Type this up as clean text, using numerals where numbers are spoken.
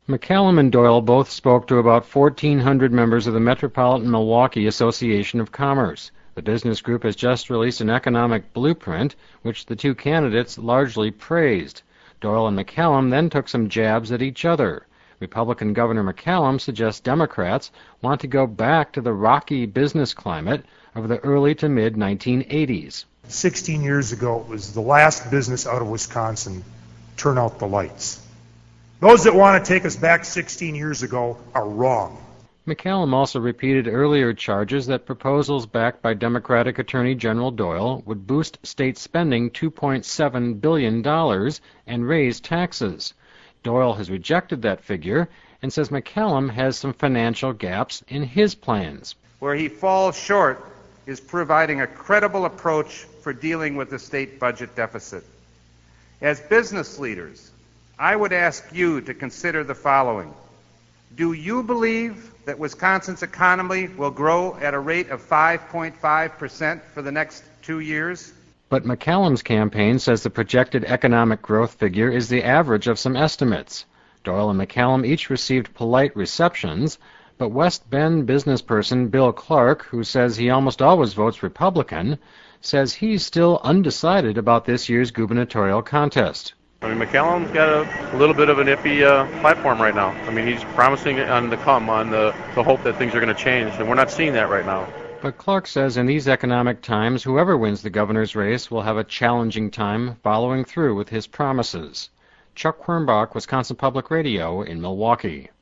McCallum and Doyle both spoke to about 1,400 members of the Metropolitan Milwaukee Association of Commerce. The business group has just released an economic blueprint, which the two candidates largely praised. Doyle and McCallum then took some jabs at each other. Republican Governor McCallum suggests Democrats want to go back to the rocky business climate of the early to mid-1980s. 16 years ago, it was the last business out of Wisconsin to turn out the lights. Those that want to take us back 16 years ago are wrong. McCallum also repeated earlier charges that proposals backed by Democratic Attorney General Doyle would boost state spending $2.7 billion and raise taxes. Doyle has rejected that figure and says McCallum has some financial gaps in his plans. Where he falls short is providing a credible approach for dealing with the state budget deficit. As business leaders, I would ask you to consider the following. Do you believe that Wisconsin's economy will grow at a rate of 5.5% for the next 2 years? But McCallum's campaign says the projected economic growth figure is the average of some estimates. Doyle and McCallum each received polite receptions, but West Bend businessperson Bill Clark, who says he almost always votes Republican, says he's still undecided about this year's gubernatorial contest. McCallum's got a little bit of an iffy platform right now. He's promising on the hope that things are going to change, and we're not seeing that right now. But Clark says in these economic times, whoever wins the governor's race will have a challenging time following through with his promises. Chuck Quirmbach, Wisconsin Public Radio in Milwaukee.